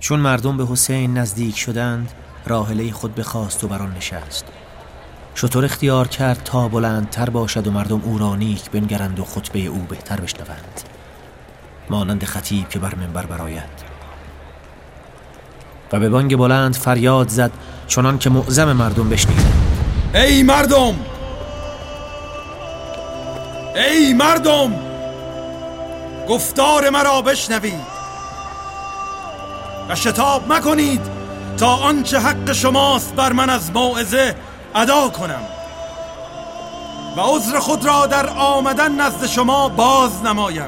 چون مردم به حسین نزدیک شدند، راحله خود بخواست و بر آن نشست. شتر اختیار کرد تا بلندتر باشد و مردم او را نیک بنگرند و خطبه او بهتر بشنوند، مانند خطیب که بر منبر برآید. و به بانگ بلند فریاد زد چنان که معظم مردم بشنیدند: ای مردم! ای مردم! گفتار مرا بشنوید و شتاب مکنید تا آنچه حق شماست بر من از موعظه ادا کنم و عذر خود را در آمدن نزد شما باز نمایم.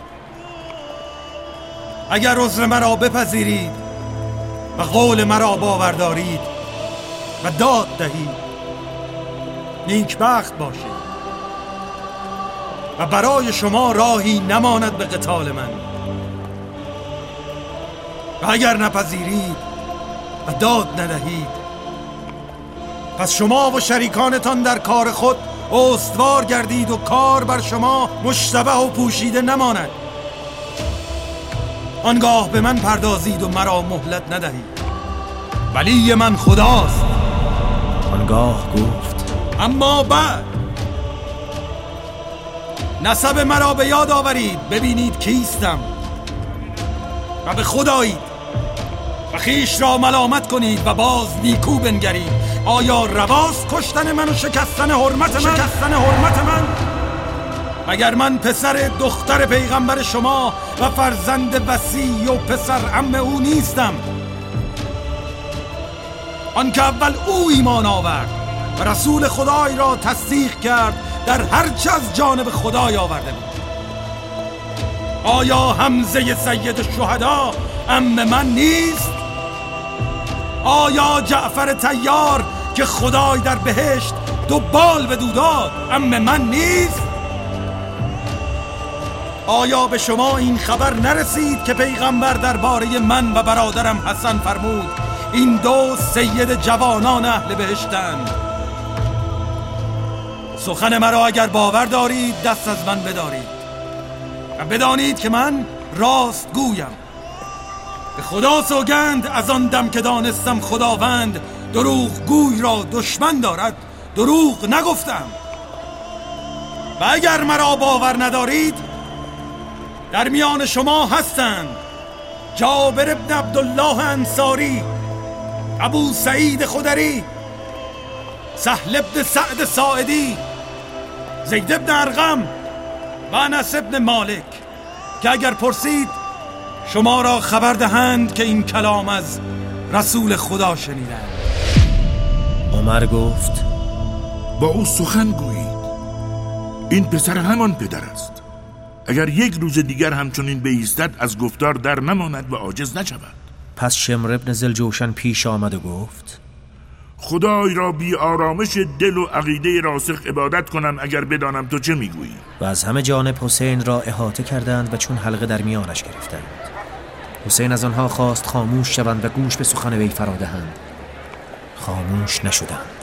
اگر عذر مرا بپذیرید و قول مرا باور دارید و داد دهید، نیکبخت باشید و برای شما راهی نماند به قتال من. و اگر نپذیرید و داد ندهید، پس شما و شریکانتان در کار خود استوار گردید و کار بر شما مشتبه و پوشیده نماند. آنگاه به من پردازید و مرا مهلت ندهید. ولی من خداست. آنگاه گفت: اما بعد نسب مرا به یاد آورید، ببینید کیستم و به خدایید و خیش را ملامت کنید و باز نیکو بنگرید. آیا رواست کشتن من و شکستن حرمت من؟ مگر من پسر دختر پیغمبر شما و فرزند وصی و پسر عم او نیستم؟ آن که اول او ایمان آورد و رسول خدای را تصدیق کرد در هر چه از جانب خدای آورده بود. آیا حمزه سید الشهدا عم من نیست؟ آیا جعفر طیار که خدای در بهشت دو بال به دو داد عم من نیست؟ آیا به شما این خبر نرسید که پیغمبر درباره من و برادرم حسن فرمود این دو سید جوانان اهل بهشتند؟ سخن مرا اگر باور دارید دست از من بدارید و بدانید که من راست گویم. به خدا سوگند از آن دم که دانستم خداوند دروغ گوی را دشمن دارد، دروغ نگفتم. و اگر مرا باور ندارید، در میان شما هستند جابر ابن عبدالله انصاری، ابو سعید خدری، سهل ابن سعد ساعدی، زید ابن ارقم و انس ابن مالک، که اگر پرسید شما را خبر دهند که این کلام از رسول خدا شنیدند. عمر گفت: با او سخن گویید، این پسر همان پدر است. اگر یک روز دیگر همچنین بایستد از گفتار در نماند و عاجز نشود. پس شمر ابن ذوالجوشن پیش آمد و گفت: خدای را بی آرامش دل و عقیده راسخ عبادت کنم اگر بدانم تو چه میگویی. و از همه جانب حسین را احاطه کردند و چون حلقه در میانش گرفتند. حسین از آنها خواست خاموش شوند و گوش به سخن وی فرا دهند. خاموش نشدند.